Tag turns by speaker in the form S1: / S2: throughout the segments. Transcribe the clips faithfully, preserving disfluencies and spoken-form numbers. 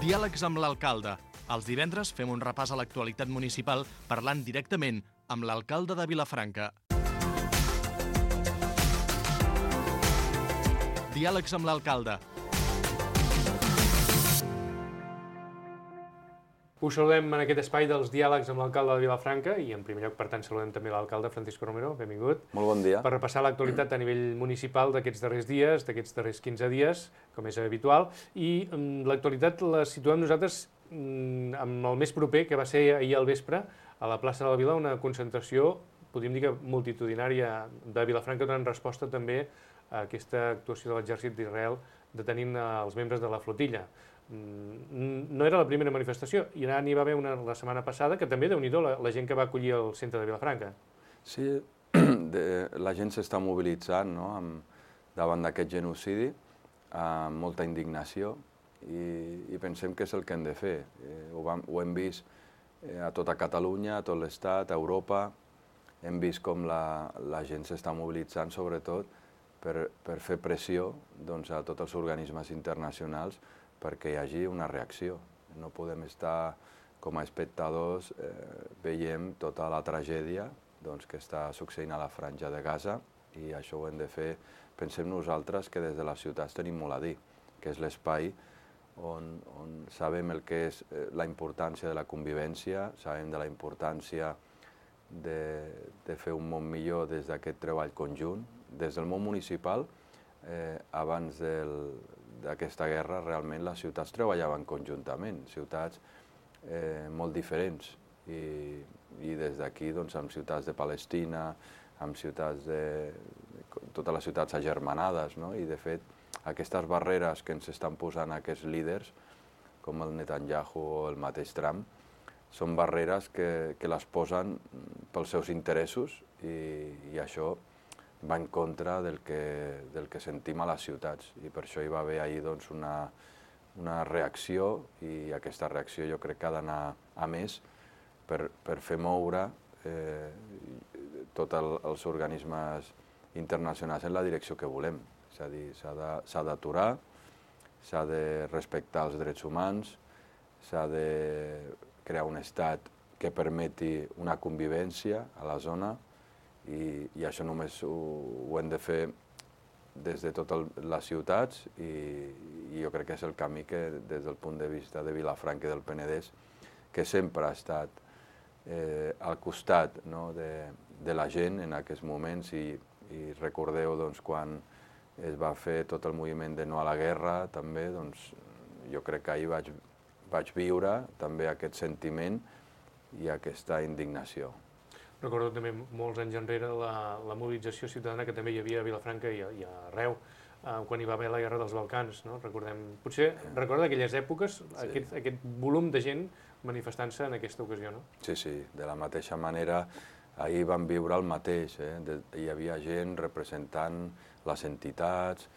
S1: Diàlegs amb l'alcalde. Els divendres fem un repàs a l'actualitat municipal parlant directament amb l'alcalde de Vilafranca. Diàlegs amb l'alcalde.
S2: Us saludem en aquest espai dels diàlegs amb l'alcalde de Vilafranca i en primer lloc, per tant, saludem també l'alcalde Francisco Romero, benvingut.
S3: Molt bon dia.
S2: Per repassar l'actualitat a nivell municipal d'aquests darrers dies, d'aquests darrers quinze dies, com és habitual, i l'actualitat la situem nosaltres amb el més proper, que va ser ahir al vespre, a la plaça de la Vila, una concentració, podríem dir que multitudinària de Vilafranca, donant resposta també a aquesta actuació de l'exèrcit d'Israel detenint els membres de la flotilla. No era la primera manifestació, i n'hi va haver una la setmana passada, que també, déu-n'hi-do, la, la gent que va acollir al centre de Vilafranca.
S3: Sí, de, la gent s'està mobilitzant, no?, amb, davant d'aquest genocidi, amb molta indignació, i, i pensem que és el que hem de fer. Eh, ho, vam, ho hem vist eh, a tota Catalunya, a tot l'Estat, a Europa, hem vist com la, la gent s'està mobilitzant, sobretot, per, per fer pressió doncs, a tots els organismes internacionals perquè hi hagi una reacció. No podem estar com a espectadors, eh, veiem tota la tragèdia doncs, que està succeint a la Franja de Gaza, i això ho hem de fer, pensem nosaltres, que des de les ciutats tenim molt a dir, que és l'espai on, on sabem el que és la importància de la convivència, sabem de la importància de, de fer un món millor des d'aquest treball conjunt. Des del món municipal, eh, abans del d'aquesta guerra, realment les ciutats treballaven conjuntament, ciutats eh, molt diferents, i, i des d'aquí, doncs, amb ciutats de Palestina, amb ciutats de... totes les ciutats agermanades, no? I de fet, aquestes barreres que ens estan posant aquests líders, com el Netanyahu o el mateix Trump, són barreres que, que les posen pels seus interessos, i, i això va en contra del que, del que sentim a les ciutats, i per això hi va haver ahir doncs, una, una reacció, i aquesta reacció jo crec que ha d'anar a més per, per fer moure eh, tots el, els organismes internacionals en la direcció que volem. És a dir, s'ha d'aturar, s'ha de respectar els drets humans, s'ha de crear un estat que permeti una convivència a la zona, I, i això només ho, ho hem de fer des de totes les ciutats, i, i jo crec que és el camí que, des del punt de vista de Vilafranca i del Penedès, que sempre ha estat eh, al costat, no?, de, de la gent en aquests moments, i, i recordeu doncs, quan es va fer tot el moviment de no a la guerra, també, doncs, jo crec que ahir vaig, vaig viure també aquest sentiment i aquesta indignació.
S2: Recordo també molts anys enrere la, la mobilització ciutadana que també hi havia a Vilafranca i a, i a arreu, eh, quan hi va haver la Guerra dels Balcans, no? Recordem, potser recorda aquelles èpoques, sí. aquest, aquest volum de gent manifestant-se en aquesta ocasió, no?
S3: Sí, sí, de la mateixa manera, ahir vam viure el mateix, eh? de, hi havia gent representant les entitats,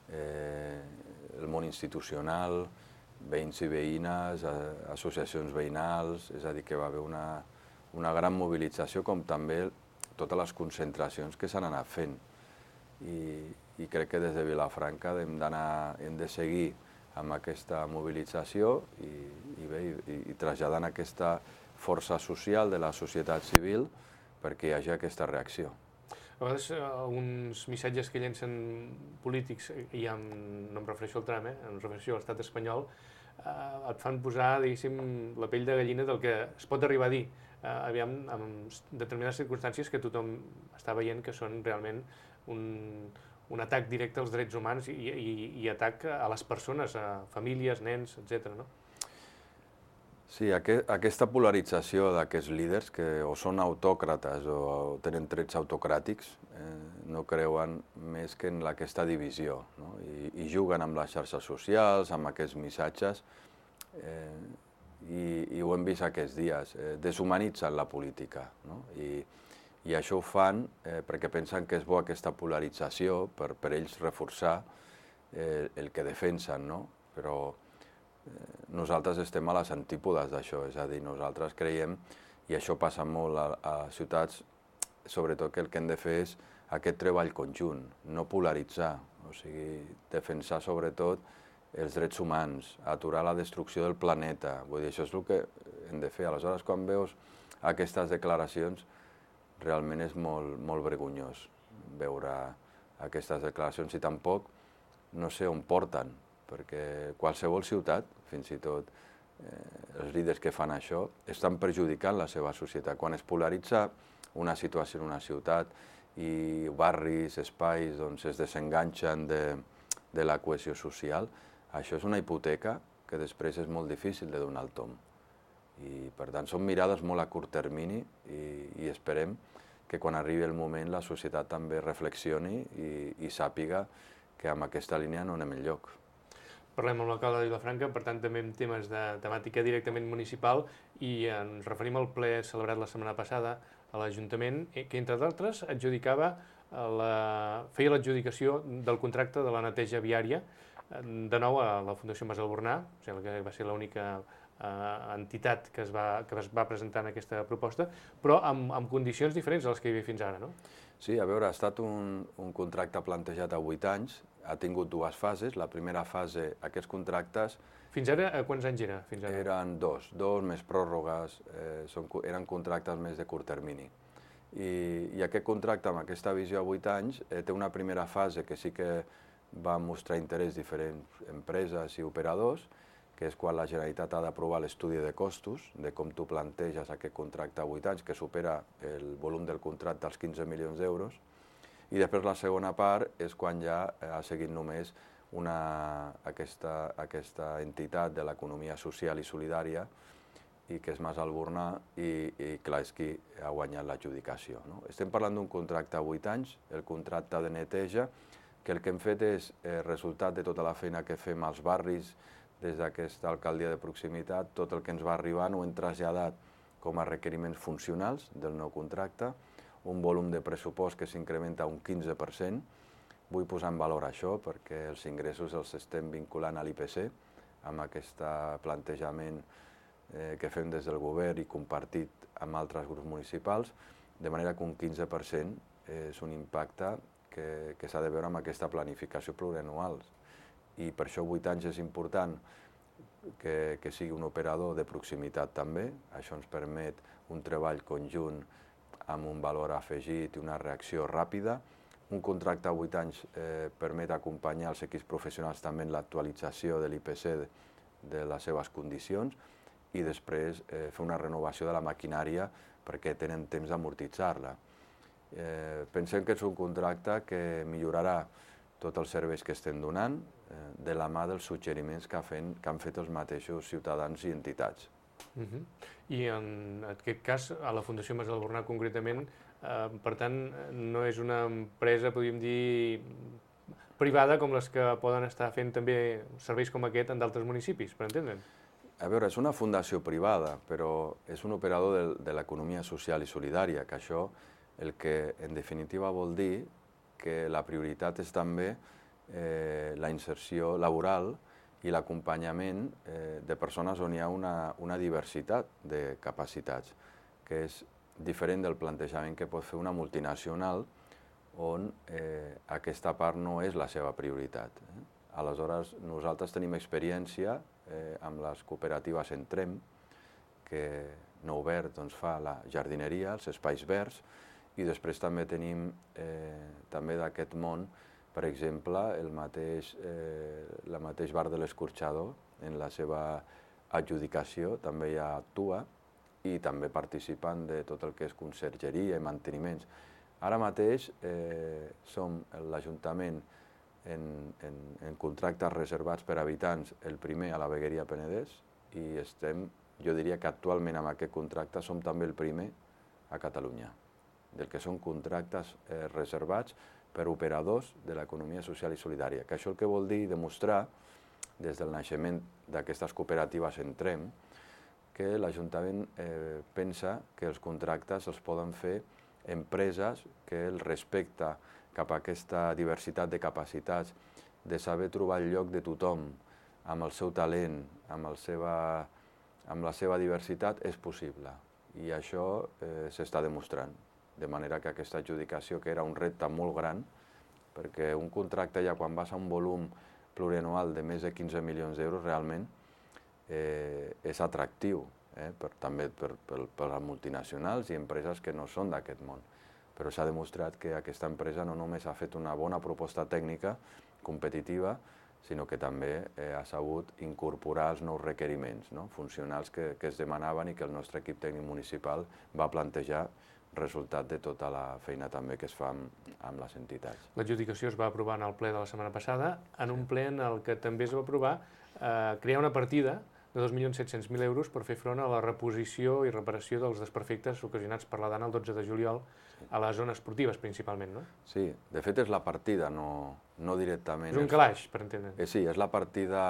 S3: eh, el món institucional, veïns i veïnes, associacions veïnals, és a dir, que va haver una... una gran mobilització, com també totes les concentracions que s'han anat fent. I, i crec que des de Vilafranca hem d'anar, hem de seguir amb aquesta mobilització i, i, bé, i, i traslladant aquesta força social de la societat civil perquè hi hagi aquesta reacció.
S2: A vegades, alguns missatges que llencen polítics, i ja no em refereixo al Trump, eh, em refereixo a l'estat espanyol, eh, et fan posar, diguéssim, la pell de gallina del que es pot arribar a dir. Eh, aviam, en determinades circumstàncies que tothom està veient que són realment un, un atac directe als drets humans i, i, i atac a les persones, a famílies, nens, etcètera, no?
S3: Sí, aquest, aquesta polarització d'aquests líders, que o són autòcrates o tenen trets autocràtics, eh, no creuen més que en aquesta divisió, no? I, i juguen amb les xarxes socials, amb aquests missatges, eh, i, i ho hem vist aquests dies, eh, deshumanitzen la política, no? I, i això ho fan eh, perquè pensen que és bo aquesta polarització per, per ells reforçar eh, el que defensen, no? Però nosaltres estem a les antípodes d'això, és a dir, nosaltres creiem, i això passa molt a, a ciutats, sobretot que el que hem de fer és aquest treball conjunt, no polaritzar, o sigui, defensar sobretot els drets humans, aturar la destrucció del planeta. Vull dir, això és el que hem de fer. Aleshores, quan veus aquestes declaracions, realment és molt, molt vergonyós veure aquestes declaracions i tampoc no sé on porten, perquè qualsevol ciutat, fins i tot eh, els líders que fan això, estan perjudicant la seva societat. Quan es polaritza una situació en una ciutat i barris, espais, doncs es desenganxen de, de la cohesió social, això és una hipoteca que després és molt difícil de donar el tomb. I, per tant, són mirades molt a curt termini i, i esperem que quan arribi el moment la societat també reflexioni i, i sàpiga que amb aquesta línia no anem enlloc.
S2: Parlem amb l'alcalde de Vilafranca, per tant també en temes de temàtica directament municipal, i ens referim al ple celebrat la setmana passada a l'Ajuntament, que entre d'altres adjudicava la, feia l'adjudicació del contracte de la neteja viària, de nou a la Fundació Mas Albornà, o sigui, que va ser l'única eh, entitat que es, va, que es va presentar en aquesta proposta, però amb, amb condicions diferents a les que hi havia fins ara, no?
S3: Sí, a veure, ha estat un, un contracte plantejat a vuit anys, ha tingut dues fases. La primera fase, aquests contractes...
S2: Fins ara, a quants anys era? Fins ara?
S3: Eren dos, dos més pròrrogues, eh, són, eren contractes més de curt termini. I, i aquest contracte, amb aquesta visió a vuit anys, eh, té una primera fase que sí que va mostrar interès diferents empreses i operadors, que és quan la Generalitat ha d'aprovar l'estudi de costos, de com tu planteges aquest contracte a vuit anys, que supera el volum del contracte als quinze milions d'euros, i després la segona part és quan ja ha seguit només una, aquesta, aquesta entitat de l'economia social i solidària, i que és Mas Albornà, i, i clar, és qui ha guanyat l'adjudicació, no? Estem parlant d'un contracte a vuit anys, el contracte de neteja, que el que hem fet és eh, resultat de tota la feina que fem als barris, des d'aquesta alcaldia de proximitat, tot el que ens va arribar ho hem traslladat com a requeriments funcionals del nou contracte, un volum de pressupost que s'incrementa un quinze per cent. Vull posar en valor això perquè els ingressos els estem vinculant a l'I P C, amb aquest plantejament eh, que fem des del govern i compartit amb altres grups municipals, de manera que un quinze per cent és un impacte que, que s'ha de veure amb aquesta planificació plurianual. I per això vuit anys és important que, que sigui un operador de proximitat també. Això ens permet un treball conjunt amb un valor afegit i una reacció ràpida. Un contracte a vuit anys eh, permet acompanyar els equips professionals també en l'actualització de l'I P C de, de les seves condicions i després eh, fer una renovació de la maquinària perquè tenen temps d'amortitzar-la. Eh, pensem que és un contracte que millorarà tots els serveis que estem donant, eh, de la mà dels suggeriments que, fen, que han fet els mateixos ciutadans i entitats.
S2: Uh -huh. I en aquest cas, a la Fundació Mas Albornà concretament, eh, per tant, no és una empresa, podríem dir, privada com les que poden estar fent també serveis com aquest en d'altres municipis, per entendre'n?
S3: A veure, és una fundació privada, però és un operador de, de l'economia social i solidària, que això el que en definitiva vol dir que la prioritat és també eh, la inserció laboral i l'acompanyament eh, de persones on hi ha una, una diversitat de capacitats, que és diferent del plantejament que pot fer una multinacional on eh, aquesta part no és la seva prioritat. Eh? Aleshores, nosaltres tenim experiència eh, amb les cooperatives Entrem, que Nou Verd doncs, fa la jardineria, els espais verds, i després també tenim eh, també d'aquest món, per exemple, el mateix, eh, la mateix bar de l'Escorxador, en la seva adjudicació també hi actua i també participen de tot el que és consergeria i manteniments. Ara mateix eh, som l'Ajuntament en, en, en contractes reservats per habitants, el primer a la Vegueria Penedès, i estem, jo diria que actualment amb aquest contracte som també el primer a Catalunya, del que són contractes eh, reservats per operadors de l'economia social i solidària. Que això el que vol dir demostrar, des del naixement d'aquestes cooperatives Entrem, que l'Ajuntament eh, pensa que els contractes els poden fer empreses que el respecte cap a aquesta diversitat de capacitats, de saber trobar el lloc de tothom, amb el seu talent, amb, el seva, amb la seva diversitat, és possible. I això eh, s'està demostrant. De manera que aquesta adjudicació, que era un repte molt gran, perquè un contracte ja quan vas a un volum plurianual de més de quinze milions d'euros realment eh, és atractiu, eh, per, també per, per, per les multinacionals i empreses que no són d'aquest món. Però s'ha demostrat que aquesta empresa no només ha fet una bona proposta tècnica, competitiva, sinó que també eh, ha sabut incorporar els nous requeriments, no? funcionals que, que es demanaven i que el nostre equip tècnic municipal va plantejar, resultat de tota la feina també que es fa amb, amb les entitats.
S2: L'adjudicació es va aprovar en el ple de la setmana passada, en un ple en el que també es va aprovar eh, crear una partida de dos milions set-cents mil euros per fer front a la reposició i reparació dels desperfectes ocasionats per la Dana el dotze de juliol a les zones esportives principalment, no?
S3: Sí, de fet és la partida, no, no directament.
S2: És un calaix, per entendre.
S3: Eh, sí, és la partida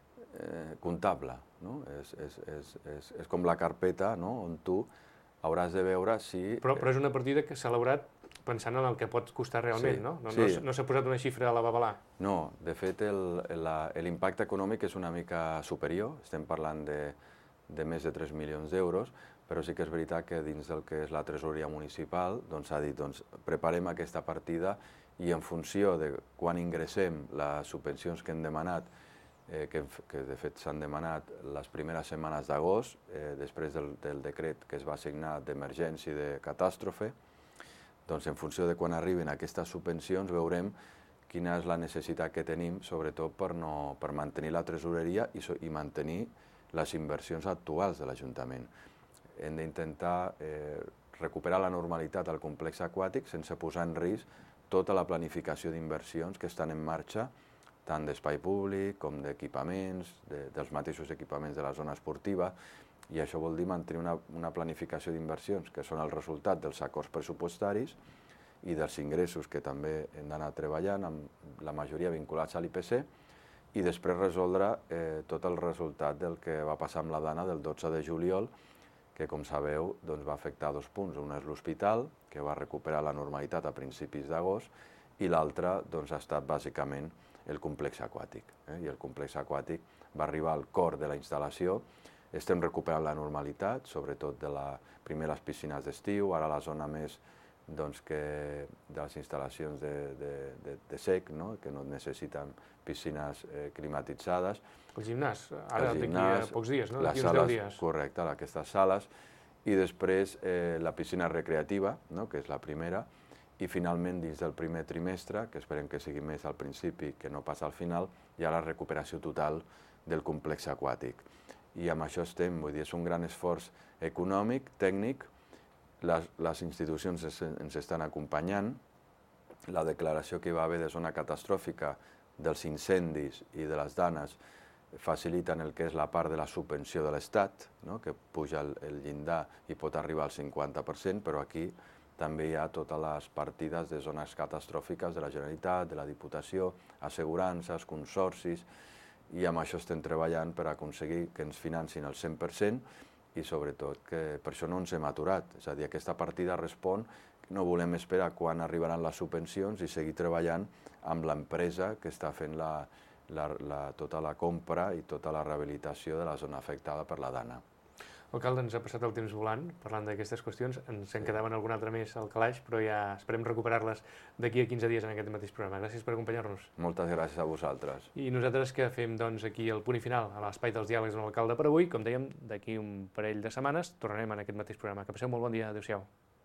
S3: eh, comptable, no? És, és, és, és, és com la carpeta, no? On tu hauràs de veure si...
S2: Però, però és una partida que s'ha elaborat pensant en el que pot costar realment,
S3: sí,
S2: no? No,
S3: sí.
S2: no, no s'ha posat una xifra a la babalà.
S3: No, de fet l'impacte econòmic és una mica superior, estem parlant de, de més de tres milions d'euros, però sí que és veritat que dins del que és la tresoreria municipal doncs s'ha dit, doncs preparem aquesta partida i en funció de quan ingressem les subvencions que hem demanat, eh, que, que de fet s'han demanat les primeres setmanes d'agost, eh, després del, del decret que es va signar d'emergència i de catàstrofe, doncs en funció de quan arribin aquestes subvencions veurem quina és la necessitat que tenim, sobretot per, no, per mantenir la tresoreria i, i mantenir les inversions actuals de l'Ajuntament. Hem d'intentar eh, recuperar la normalitat al complex aquàtic sense posar en risc tota la planificació d'inversions que estan en marxa, tant d'espai públic com d'equipaments, de, dels mateixos equipaments de la zona esportiva, i això vol dir mantenir una, una planificació d'inversions que són el resultat dels acords pressupostaris i dels ingressos que també hem d'anar treballant, amb la majoria vinculats a l'I P C, i després resoldre eh, tot el resultat del que va passar amb la Dana del dotze de juliol, que, com sabeu, doncs, va afectar dos punts. Un és l'hospital, que va recuperar la normalitat a principis d'agost, i l'altre doncs, ha estat bàsicament el complex aquàtic. Eh? I el complex aquàtic va arribar al cor de la instal·lació. Estem recuperant la normalitat, sobretot de la, primer les piscines d'estiu, ara la zona més doncs, que de les instal·lacions de, de, de, de sec, no? Que no necessiten piscines eh, climatitzades.
S2: El gimnàs, ara d'aquí a pocs dies, no? D'aquí uns deu dies.
S3: Correcte, aquestes sales. I després eh, la piscina recreativa, no? Que és la primera, i finalment dins del primer trimestre, que esperem que sigui més al principi que no pas al final, hi ha la recuperació total del complex aquàtic. I amb això estem, vull dir, és un gran esforç econòmic, tècnic, les, les institucions es, ens estan acompanyant, la declaració que hi va haver de zona catastròfica dels incendis i de les danes faciliten el que és la part de la subvenció de l'Estat, no? Que puja el, el llindar i pot arribar al cinquanta per cent, però aquí també hi ha totes les partides de zones catastròfiques de la Generalitat, de la Diputació, assegurances, consorcis, i amb això estem treballant per aconseguir que ens financin el cent per cent i sobretot que per això no ens hem aturat. És a dir, aquesta partida respon que no volem esperar quan arribaran les subvencions i seguir treballant amb l'empresa que està fent la, la, la, tota la compra i tota la rehabilitació de la zona afectada per la Dana.
S2: Alcalde, ens ha passat el temps volant parlant d'aquestes qüestions, ens en quedaven alguna altra més al calaix, però ja esperem recuperar-les d'aquí a quinze dies en aquest mateix programa. Gràcies per acompanyar-nos.
S3: Moltes gràcies a vosaltres.
S2: I nosaltres que fem doncs, aquí el punt i final a l'espai dels diàlegs amb l'alcalde per avui, com dèiem, d'aquí un parell de setmanes tornarem en aquest mateix programa. Que passeu molt bon dia, adéu-siau.